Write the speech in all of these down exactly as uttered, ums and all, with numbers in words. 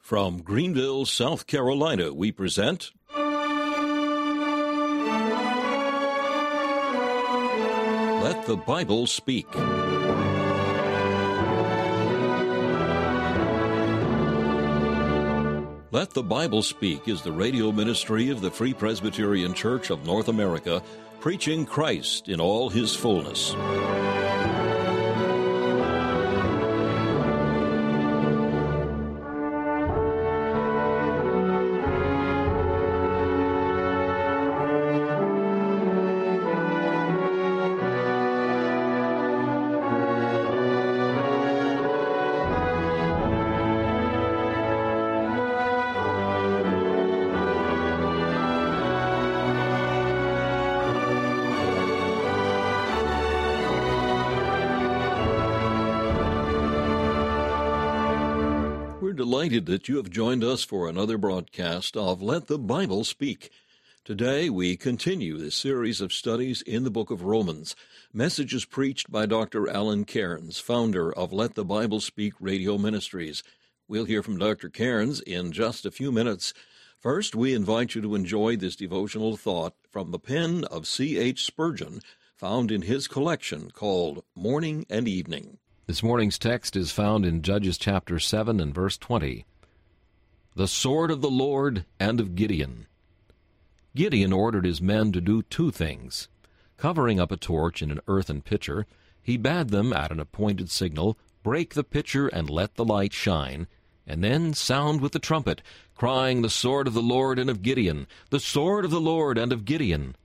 From Greenville, South Carolina, we present Let the Bible Speak. Let the Bible Speak is the radio ministry of the Free Presbyterian Church of North America, preaching Christ in all his fullness. Delighted that you have joined us for another broadcast of Let the Bible Speak. Today we continue this series of studies in the book of Romans, messages preached by Doctor Alan Cairns, founder of Let the Bible Speak Radio Ministries. We'll hear from Doctor Cairns in just a few minutes. First, we invite you to enjoy this devotional thought from the pen of C H Spurgeon, found in his collection called Morning and Evening. This morning's text is found in Judges chapter seven and verse twenty. The sword of the Lord and of Gideon. Gideon ordered his men to do two things. Covering up a torch in an earthen pitcher, he bade them, at an appointed signal, break the pitcher and let the light shine, and then sound with the trumpet, crying, The sword of the Lord and of Gideon, the sword of the Lord and of Gideon.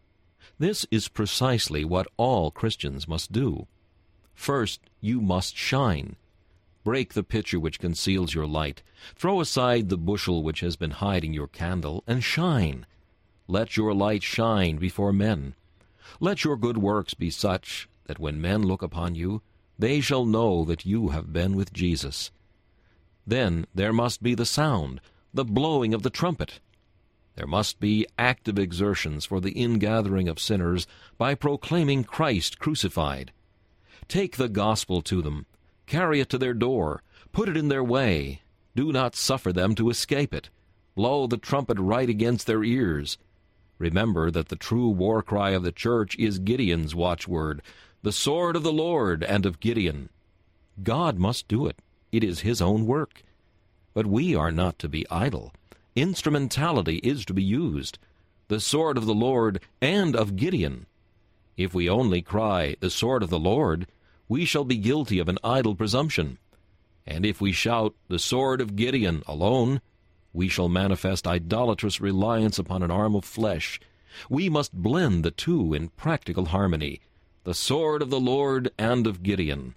This is precisely what all Christians must do. First, you must shine. Break the pitcher which conceals your light. Throw aside the bushel which has been hiding your candle, and shine. Let your light shine before men. Let your good works be such that when men look upon you, they shall know that you have been with Jesus. Then there must be the sound, the blowing of the trumpet. There must be active exertions for the ingathering of sinners by proclaiming Christ crucified. Take the gospel to them. Carry it to their door. Put it in their way. Do not suffer them to escape it. Blow the trumpet right against their ears. Remember that the true war cry of the church is Gideon's watchword, the sword of the Lord and of Gideon. God must do it. It is his own work. But we are not to be idle. Instrumentality is to be used. The sword of the Lord and of Gideon. If we only cry, the sword of the Lord, we shall be guilty of an idle presumption. And if we shout, the sword of Gideon alone, we shall manifest idolatrous reliance upon an arm of flesh. We must blend the two in practical harmony, the sword of the Lord and of Gideon.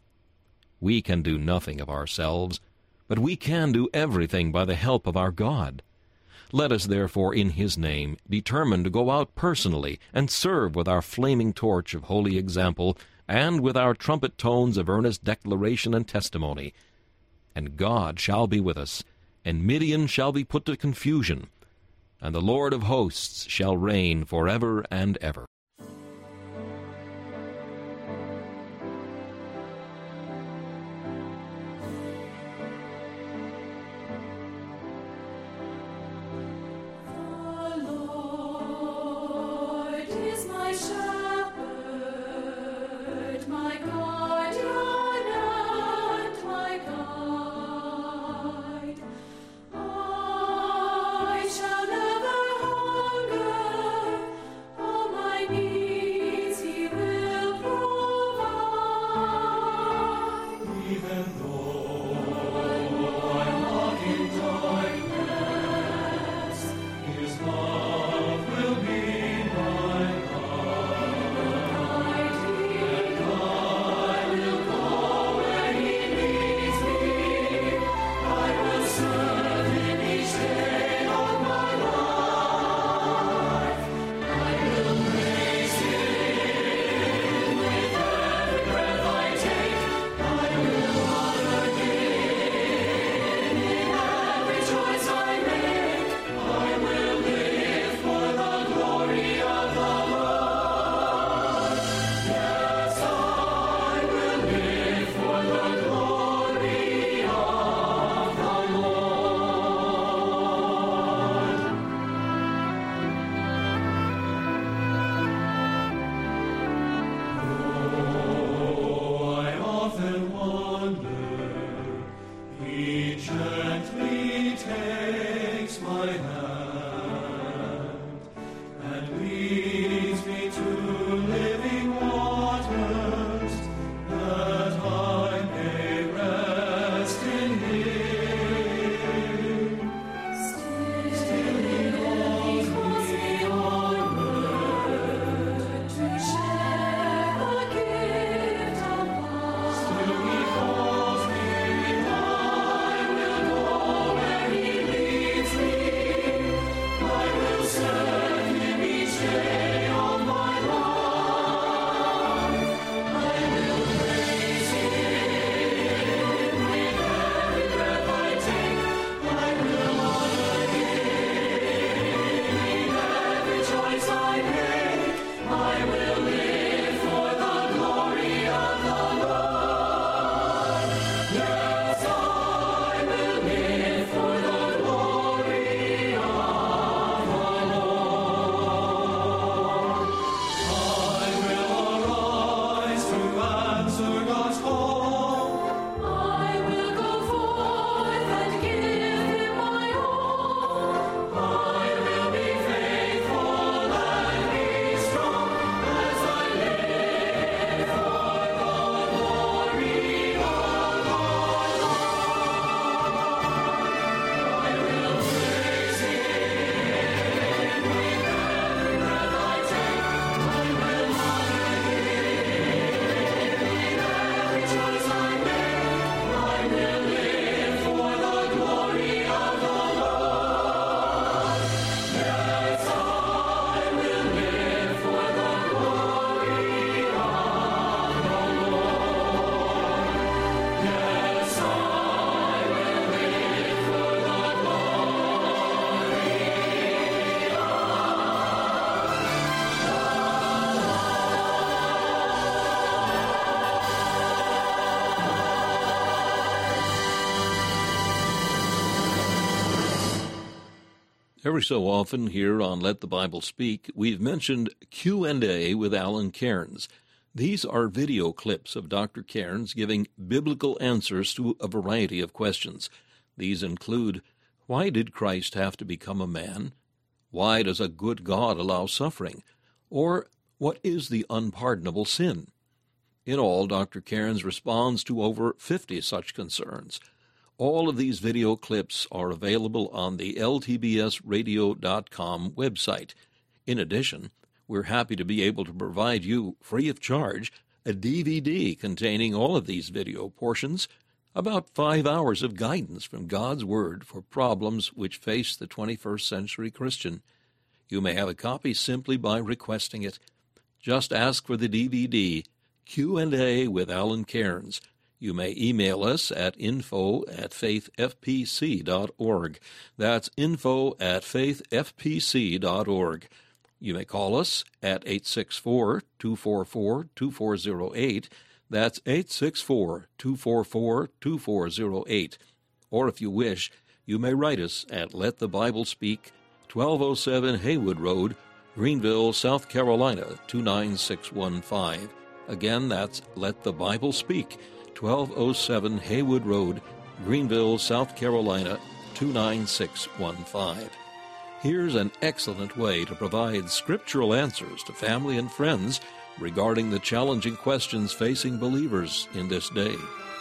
We can do nothing of ourselves, but we can do everything by the help of our God. Let us therefore, in his name, determine to go out personally and serve with our flaming torch of holy example and with our trumpet tones of earnest declaration and testimony. And God shall be with us, and Midian shall be put to confusion, and the Lord of hosts shall reign forever and ever. I shall never hunger, all my Every so often here on Let the Bible Speak, we've mentioned Q and A with Alan Cairns. These are video clips of Doctor Cairns giving biblical answers to a variety of questions. These include, why did Christ have to become a man? Why does a good God allow suffering? Or, what is the unpardonable sin? In all, Doctor Cairns responds to over fifty such concerns. All of these video clips are available on the L T B S radio dot com website. In addition, we're happy to be able to provide you, free of charge, a D V D containing all of these video portions, about five hours of guidance from God's Word for problems which face the twenty-first century Christian. You may have a copy simply by requesting it. Just ask for the D V D, Q and A with Alan Cairns. You may email us at info at faith f p c dot org. That's info at faith f p c dot org. You may call us at eight six four, two four four, two four zero eight. That's eight six four, two four four, two four zero eight. Or if you wish, you may write us at Let the Bible Speak, twelve oh seven Haywood Road, Greenville, South Carolina, two nine six one five. Again, that's Let the Bible Speak, twelve oh seven Haywood Road, Greenville, South Carolina, two nine six one five. Here's an excellent way to provide scriptural answers to family and friends regarding the challenging questions facing believers in this day.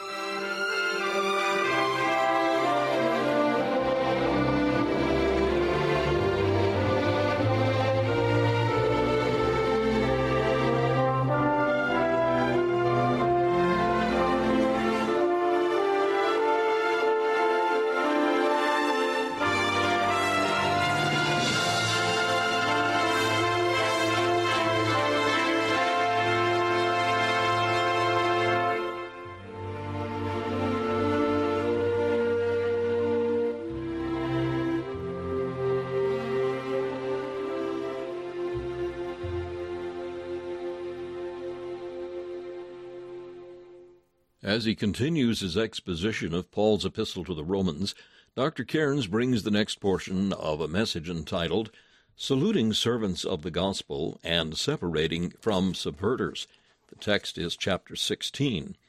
As he continues his exposition of Paul's epistle to the Romans, Doctor Cairns brings the next portion of a message entitled, Saluting Servants of the Gospel and Separating from Subverters. The text is chapter sixteen.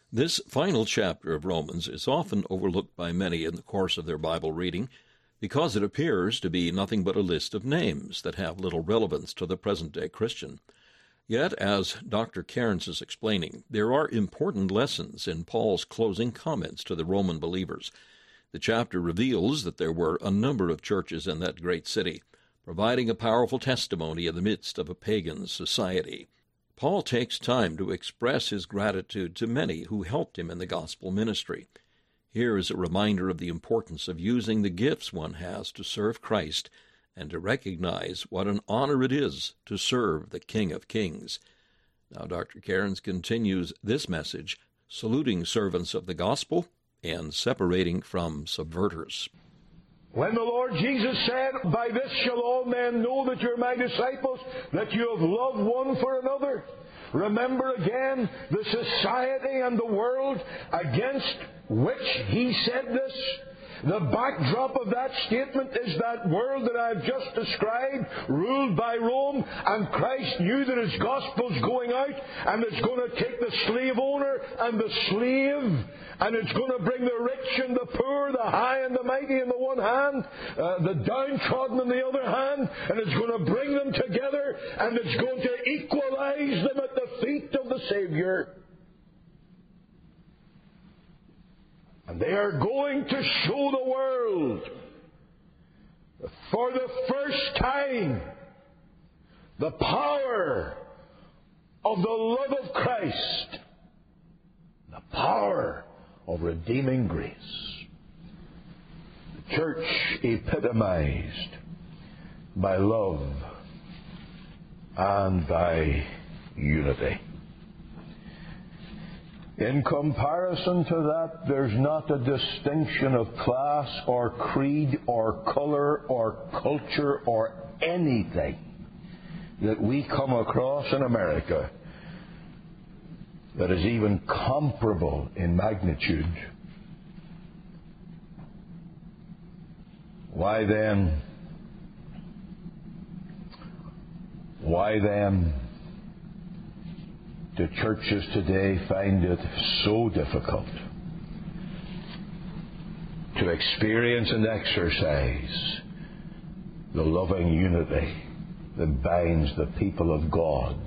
This final chapter of Romans is often overlooked by many in the course of their Bible reading because it appears to be nothing but a list of names that have little relevance to the present-day Christian. Yet, as Doctor Cairns is explaining, there are important lessons in Paul's closing comments to the Roman believers. The chapter reveals that there were a number of churches in that great city, providing a powerful testimony in the midst of a pagan society. Paul takes time to express his gratitude to many who helped him in the gospel ministry. Here is a reminder of the importance of using the gifts one has to serve Christ and to recognize what an honor it is to serve the King of Kings. Now Doctor Cairns continues this message, saluting servants of the gospel and separating from subverters. When the Lord Jesus said, "By this shall all men know that you're my disciples, that you have loved one for another," remember again the society and the world against which he said this. The backdrop of that statement is that world that I've just described, ruled by Rome, and Christ knew that his gospel's going out, and it's going to take the slave owner and the slave, and it's going to bring the rich and the poor, the high and the mighty in the one hand, uh, the downtrodden in the other hand, and it's going to bring them together, and it's going to equalize them at the feet of the Savior. And they are going to show the world, for the first time, the power of the love of Christ, the power of redeeming grace. The church epitomized by love and by unity. In comparison to that, there's not a distinction of class or creed or color or culture or anything that we come across in America that is even comparable in magnitude. Why then, why then do churches today find it so difficult to experience and exercise the loving unity that binds the people of God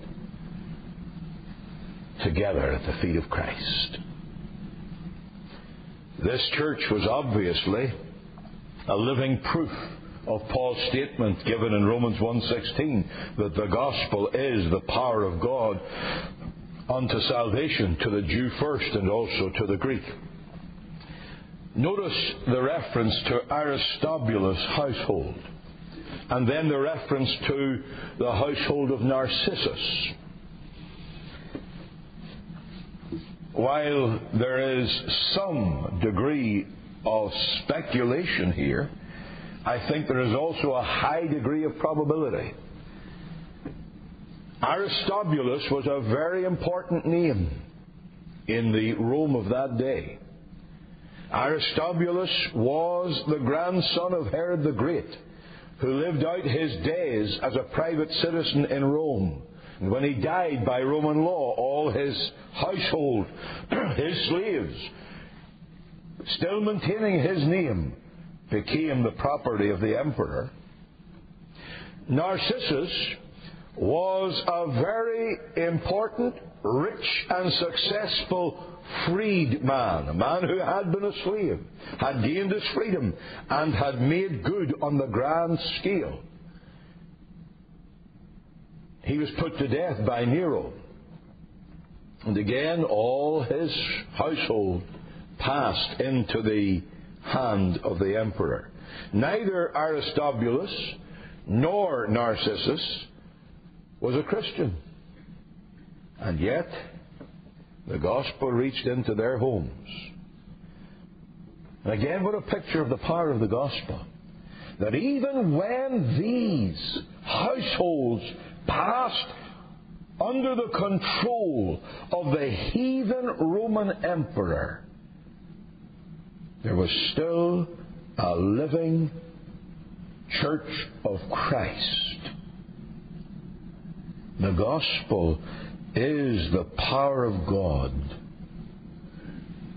together at the feet of Christ? This church was obviously a living proof of Paul's statement given in Romans one sixteen that the gospel is the power of God unto salvation to the Jew first and also to the Greek. Notice the reference to Aristobulus' household, and then the reference to the household of Narcissus. While there is some degree of speculation here, I think there is also a high degree of probability. Aristobulus was a very important name in the Rome of that day. Aristobulus was the grandson of Herod the Great, who lived out his days as a private citizen in Rome. And when he died by Roman law, all his household, his slaves, still maintaining his name, became the property of the emperor. Narcissus was a very important, rich and successful freedman, a man who had been a slave, had gained his freedom, and had made good on the grand scale. He was put to death by Nero. And again, all his household passed into the hand of the emperor. Neither Aristobulus nor Narcissus was a Christian. And yet, the gospel reached into their homes. And again, what a picture of the power of the gospel. That even when these households passed under the control of the heathen Roman emperor, there was still a living church of Christ. The gospel is the power of God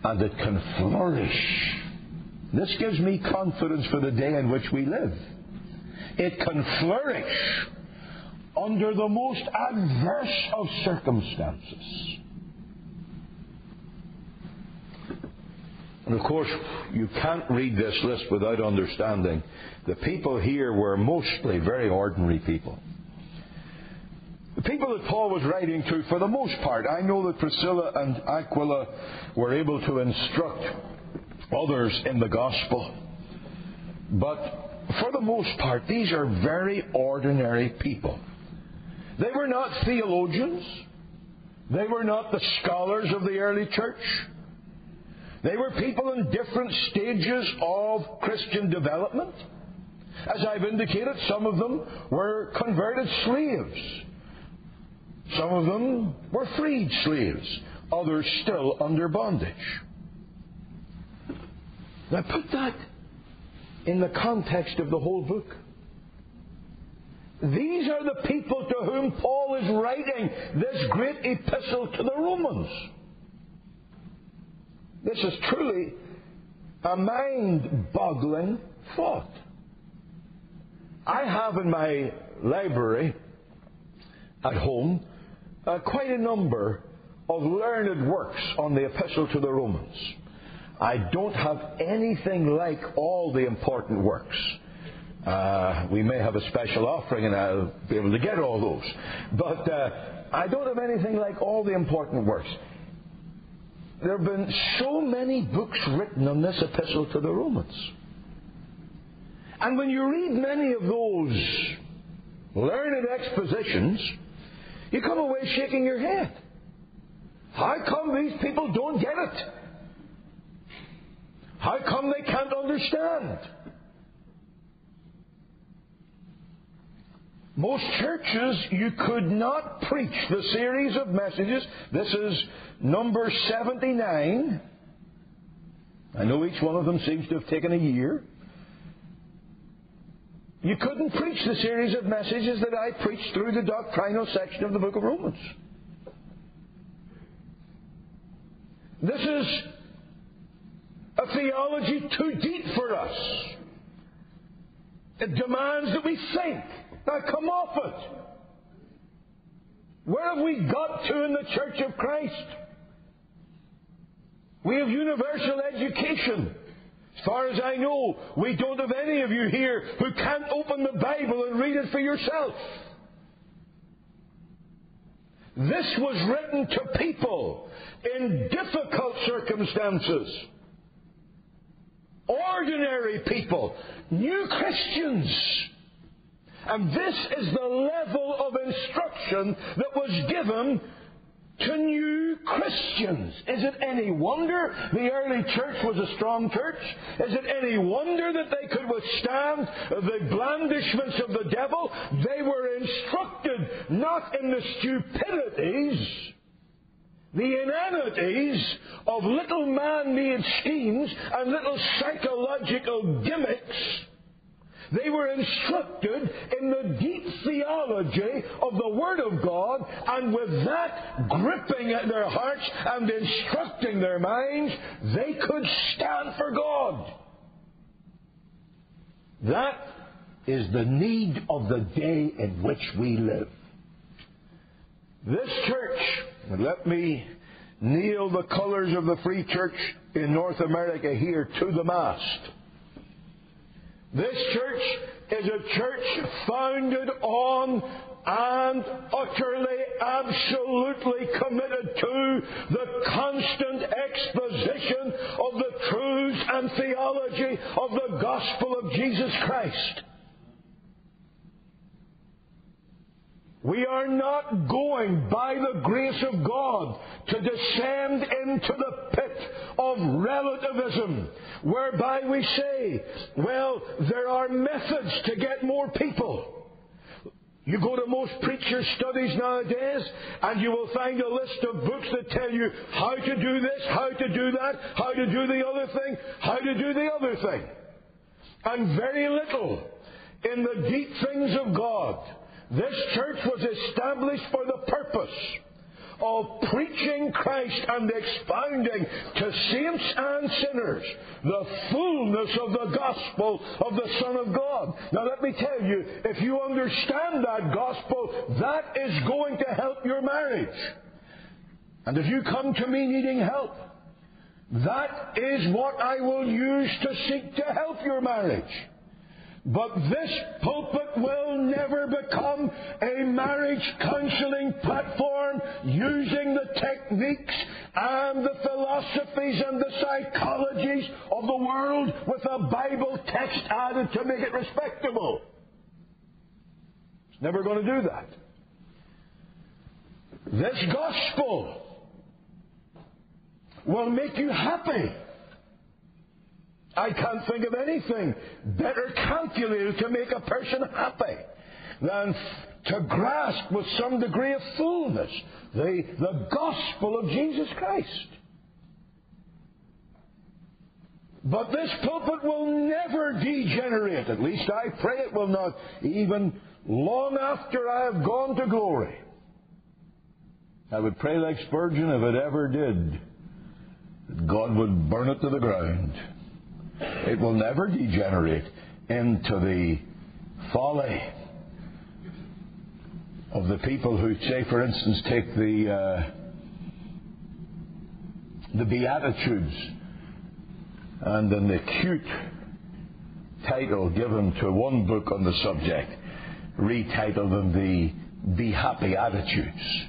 and it can flourish. This gives me confidence for the day in which we live. It can flourish under the most adverse of circumstances. And of course, you can't read this list without understanding the people here were mostly very ordinary people. The people that Paul was writing to, for the most part, I know that Priscilla and Aquila were able to instruct others in the gospel. But for the most part, these are very ordinary people. They were not theologians. They were not the scholars of the early church. They were people in different stages of Christian development. As I've indicated, some of them were converted slaves. Some of them were freed slaves. Others still under bondage. Now put that in the context of the whole book. These are the people to whom Paul is writing this great epistle to the Romans. This is truly a mind-boggling thought. I have in my library at home uh, quite a number of learned works on the epistle to the Romans. I don't have anything like all the important works. Uh, we may have a special offering and I'll be able to get all those. But uh, I don't have anything like all the important works. There have been so many books written on this epistle to the Romans. And when you read many of those learned expositions, you come away shaking your head. How come these people don't get it? How come they can't understand? Most churches, you could not preach the series of messages. This is number seventy-nine. I know each one of them seems to have taken a year. You couldn't preach the series of messages that I preached through the doctrinal section of the book of Romans. This is a theology too deep for us. It demands that we think. Now come off it. Where have we got to in the Church of Christ? We have universal education. As far as I know, we don't have any of you here who can't open the Bible and read it for yourself. This was written to people in difficult circumstances. Ordinary people. New Christians. And this is the level of instruction that was given to new Christians. Is it any wonder the early church was a strong church? Is it any wonder that they could withstand the blandishments of the devil? They were instructed not in the stupidities, the inanities of little man-made schemes and little psychological gimmicks. They were instructed in the deep theology of the Word of God, and with that gripping at their hearts and instructing their minds, they could stand for God. That is the need of the day in which we live. This church, and let me kneel the colours of the Free Church in North America here to the mast. This church is a church founded on and utterly, absolutely committed to the constant exposition of the truths and theology of the gospel of Jesus Christ. We are not going, by the grace of God, to descend into the pit of relativism, whereby we say, well, there are methods to get more people. You go to most preacher studies nowadays, and you will find a list of books that tell you how to do this, how to do that, how to do the other thing, how to do the other thing. And very little in the deep things of God. This church was established for the purpose of preaching Christ and expounding to saints and sinners the fullness of the gospel of the Son of God. Now let me tell you, if you understand that gospel, that is going to help your marriage. And if you come to me needing help, that is what I will use to seek to help your marriage. But this pulpit will never become a marriage counseling platform using the techniques and the philosophies and the psychologies of the world with a Bible text added to make it respectable. It's never going to do that. This gospel will make you happy. I can't think of anything better calculated to make a person happy than to grasp with some degree of fullness the, the gospel of Jesus Christ. But this pulpit will never degenerate. At least I pray it will not, even long after I have gone to glory. I would pray like Spurgeon, if it ever did, that God would burn it to the ground. It will never degenerate into the folly of the people who, say, for instance, take the uh, the Beatitudes and an acute title given to one book on the subject, retitle them the Be Happy Attitudes.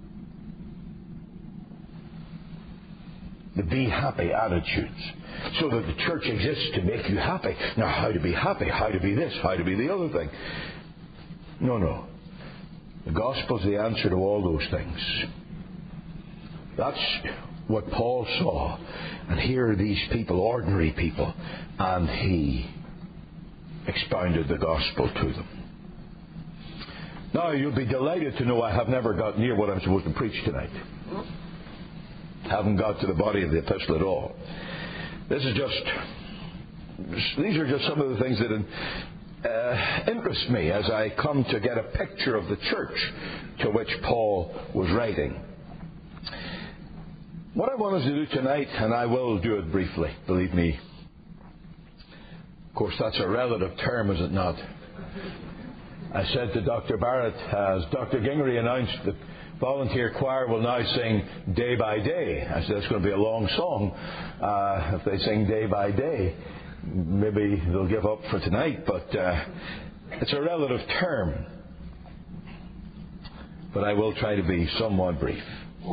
The Be Happy Attitudes. So that the church exists to make you happy. Now, how to be happy, how to be this, how to be the other thing. No, no. The gospel's the answer to all those things. That's what Paul saw. And here are these people, ordinary people, and he expounded the gospel to them. Now, you'll be delighted to know I have never got near what I'm supposed to preach tonight. Haven't got to the body of the epistle at all. This is just, these are just some of the things that uh, interest me as I come to get a picture of the church to which Paul was writing. What I want us to do tonight, and I will do it briefly, believe me. Of course, that's a relative term, is it not? I said to Doctor Barrett, as Doctor Gingery announced that volunteer choir will now sing Day by Day. I said, it's going to be a long song. Uh, if they sing Day by Day, maybe they'll give up for tonight, but uh, it's a relative term. But I will try to be somewhat brief.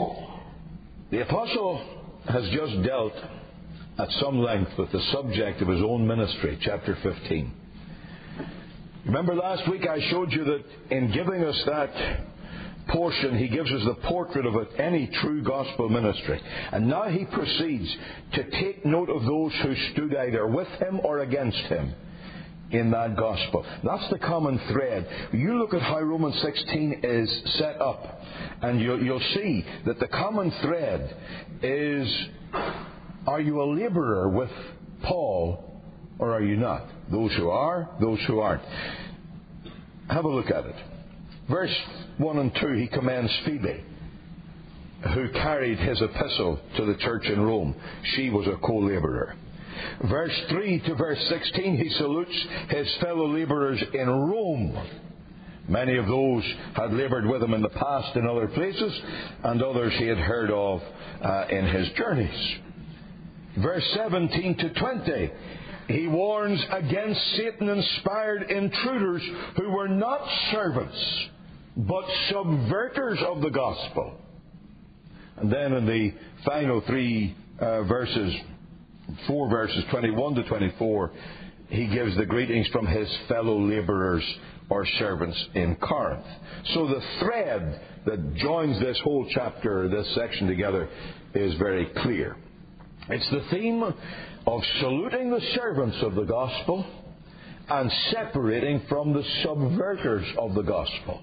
The apostle has just dealt at some length with the subject of his own ministry, chapter fifteen. Remember last week I showed you that in giving us that portion, he gives us the portrait of any true gospel ministry. And now he proceeds to take note of those who stood either with him or against him in that gospel. That's the common thread. You look at how Romans sixteen is set up, and you'll, you'll see that the common thread is, are you a laborer with Paul or are you not? Those who are, those who aren't. Have a look at it. Verse one and two, he commends Phoebe, who carried his epistle to the church in Rome. She was a co-laborer. Verse three to verse sixteen, he salutes his fellow laborers in Rome. Many of those had labored with him in the past in other places, and others he had heard of uh, in his journeys. Verse seventeen to twenty, he warns against Satan-inspired intruders who were not servants, but subverters of the gospel. And then in the final three uh, verses, four verses, twenty-one to twenty-four, he gives the greetings from his fellow laborers or servants in Corinth. So the thread that joins this whole chapter, this section together, is very clear. It's the theme of saluting the servants of the gospel and separating from the subverters of the gospel.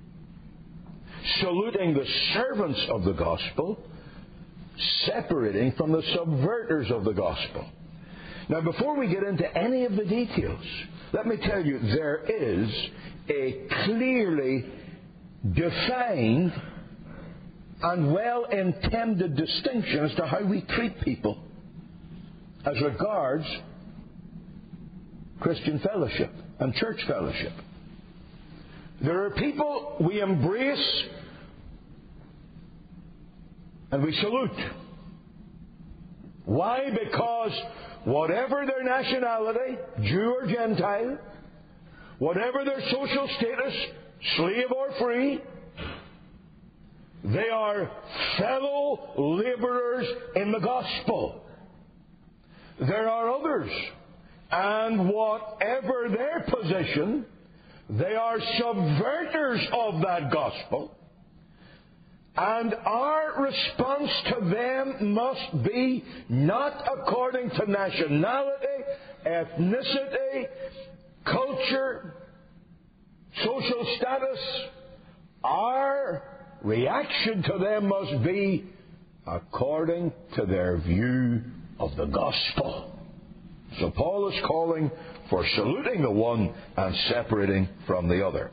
Saluting the servants of the gospel, separating from the subverters of the gospel. Now, before we get into any of the details, let me tell you, there is a clearly defined and well-intended distinction as to how we treat people as regards Christian fellowship and church fellowship. There are people we embrace and we salute. Why? Because whatever their nationality, Jew or Gentile, whatever their social status, slave or free, they are fellow laborers in the gospel. There are others, and whatever their position, they are subverters of that gospel. And our response to them must be not according to nationality, ethnicity, culture, social status. Our reaction to them must be according to their view of the gospel. So Paul is calling for saluting the one and separating from the other.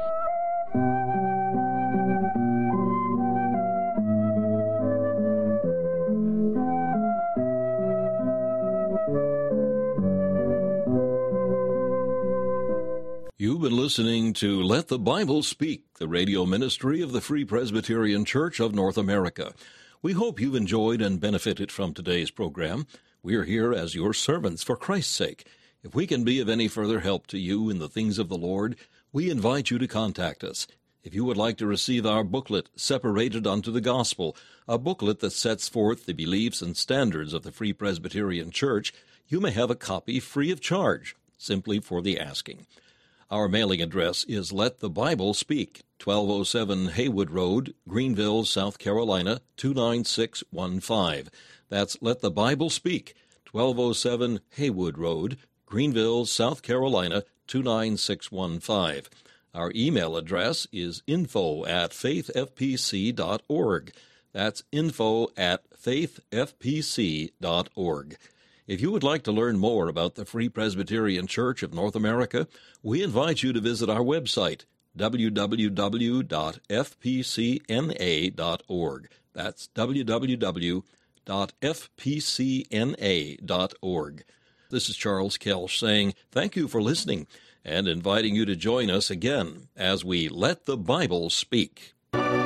You've been listening to Let the Bible Speak, the radio ministry of the Free Presbyterian Church of North America. We hope you've enjoyed and benefited from today's program. We are here as your servants for Christ's sake. If we can be of any further help to you in the things of the Lord, we invite you to contact us. If you would like to receive our booklet, Separated Unto the Gospel, a booklet that sets forth the beliefs and standards of the Free Presbyterian Church, you may have a copy free of charge, simply for the asking. Our mailing address is Let the Bible Speak, twelve oh seven Haywood Road, Greenville, South Carolina, two nine six one five. That's Let the Bible Speak, twelve oh seven Haywood Road, Greenville, South Carolina, two nine six one five. Our email address is info at faith f p c dot org. That's info at faith f p c dot org. If you would like to learn more about the Free Presbyterian Church of North America, we invite you to visit our website, w w w dot f p c n a dot org. That's w w w dot f p c n a dot org. This is Charles Kelsch saying thank you for listening and inviting you to join us again as we Let the Bible Speak.